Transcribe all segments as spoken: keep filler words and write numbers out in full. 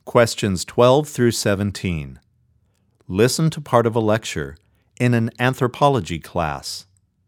Questions twelve through seventeen. Listen to part of a lecture in an anthropology class.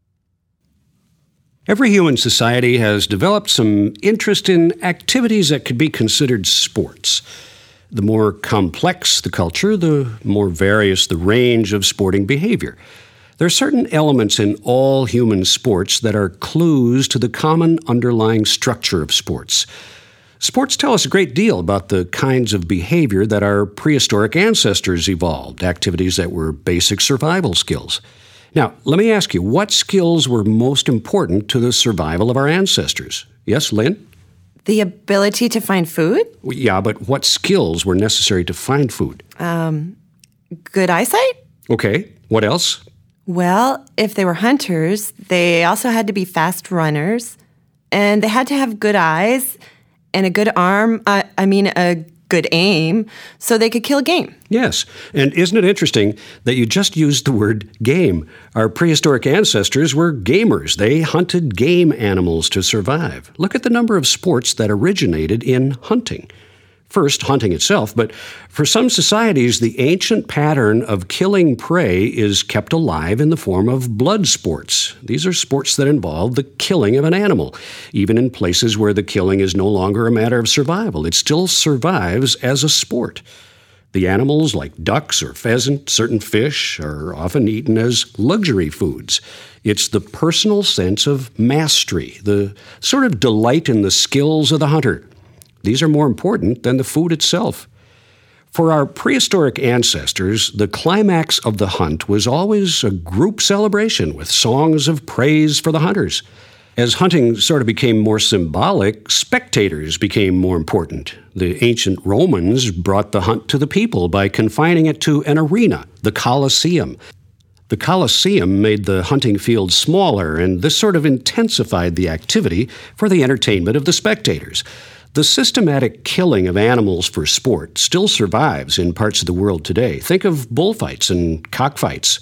Every human society has developed some interest in activities that could be considered sports. The more complex the culture, the more various the range of sporting behavior. There are certain elements in all human sports that are clues to the common underlying structure of sports. Sports tell us a great deal about the kinds of behavior that our prehistoric ancestors evolved, activities that were basic survival skills. Now, let me ask you, what skills were most important to the survival of our ancestors? Yes, Lynn? The ability to find food? Yeah, but what skills were necessary to find food? Um, good eyesight? Okay, what else? Well, if they were hunters, they also had to be fast runners, and they had to have good eyes and a good arm, uh, I mean a good aim, so they could kill game. Yes, and isn't it interesting that you just used the word game? Our prehistoric ancestors were gamers. They hunted game animals to survive. Look at the number of sports that originated in hunting. First, hunting itself, but for some societies, the ancient pattern of killing prey is kept alive in the form of blood sports. These are sports that involve the killing of an animal. Even in places where the killing is no longer a matter of survival, it still survives as a sport. The animals, like ducks or pheasant, certain fish, are often eaten as luxury foods. It's the personal sense of mastery, the sort of delight in the skills of the hunter. These are more important than the food itself. For our prehistoric ancestors, the climax of the hunt was always a group celebration with songs of praise for the hunters. As hunting sort of became more symbolic, spectators became more important. The ancient Romans brought the hunt to the people by confining it to an arena, the Colosseum. The Colosseum made the hunting field smaller, and this sort of intensified the activity for the entertainment of the spectators. The systematic killing of animals for sport still survives in parts of the world today. Think of bullfights and cockfights.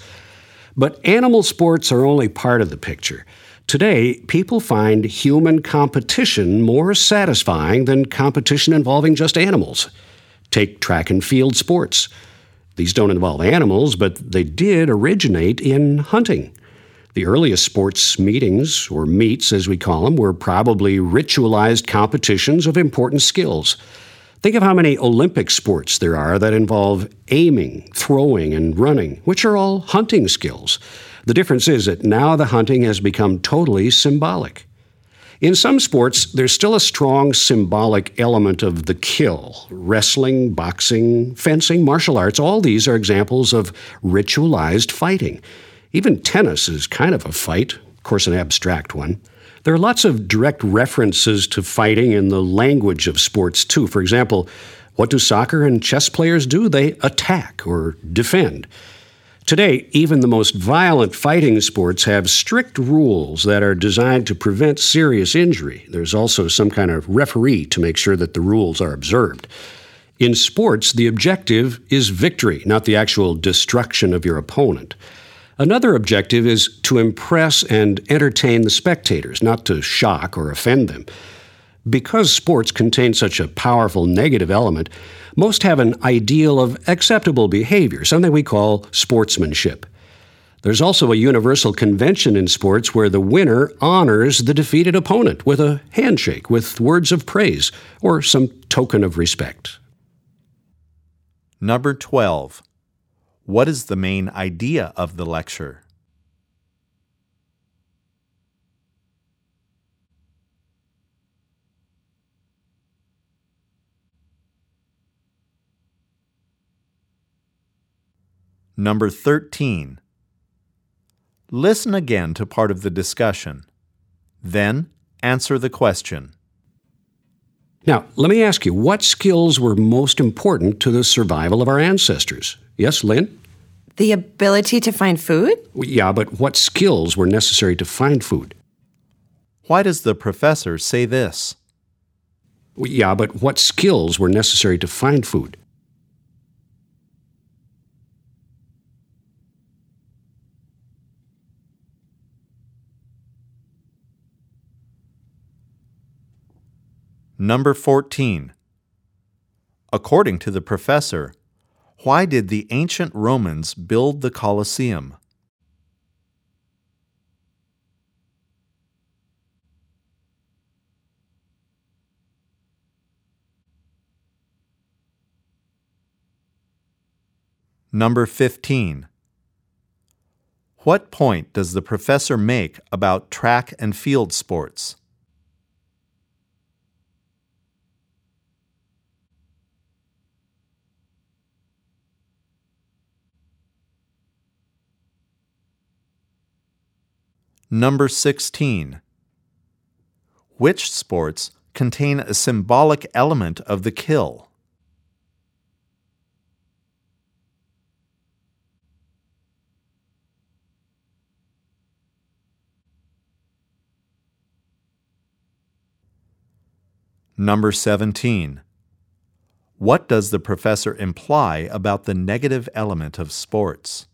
But animal sports are only part of the picture. Today, people find human competition more satisfying than competition involving just animals. Take track and field sports. These don't involve animals, but they did originate in hunting. The earliest sports meetings, or meets as we call them, were probably ritualized competitions of important skills. Think of how many Olympic sports there are that involve aiming, throwing, and running, which are all hunting skills. The difference is that now the hunting has become totally symbolic. In some sports, there's still a strong symbolic element of the kill. Wrestling, boxing, fencing, martial arts, all these are examples of ritualized fighting. Even tennis is kind of a fight, of course an abstract one. There are lots of direct references to fighting in the language of sports, too. For example, what do soccer and chess players do? They attack or defend. Today, even the most violent fighting sports have strict rules that are designed to prevent serious injury. There's also some kind of referee to make sure that the rules are observed. In sports, the objective is victory, not the actual destruction of your opponent. Another objective is to impress and entertain the spectators, not to shock or offend them. Because sports contain such a powerful negative element, most have an ideal of acceptable behavior, something we call sportsmanship. There's also a universal convention in sports where the winner honors the defeated opponent with a handshake, with words of praise, or some token of respect. Number twelve. What is the main idea of the lecture? Number thirteen. Listen again to part of the discussion. Then answer the question. Now, let me ask you, what skills were most important to the survival of our ancestors? Yes, Lynn? The ability to find food? Yeah, but what skills were necessary to find food? Why does the professor say this? Yeah, but what skills were necessary to find food? Number fourteen. According to the professor, why did the ancient Romans build the Colosseum? Number fifteen. What point does the professor make about track and field sports? Number sixteen. Which sports contain a symbolic element of the kill? Number seventeen. What does the professor imply about the negative element of sports?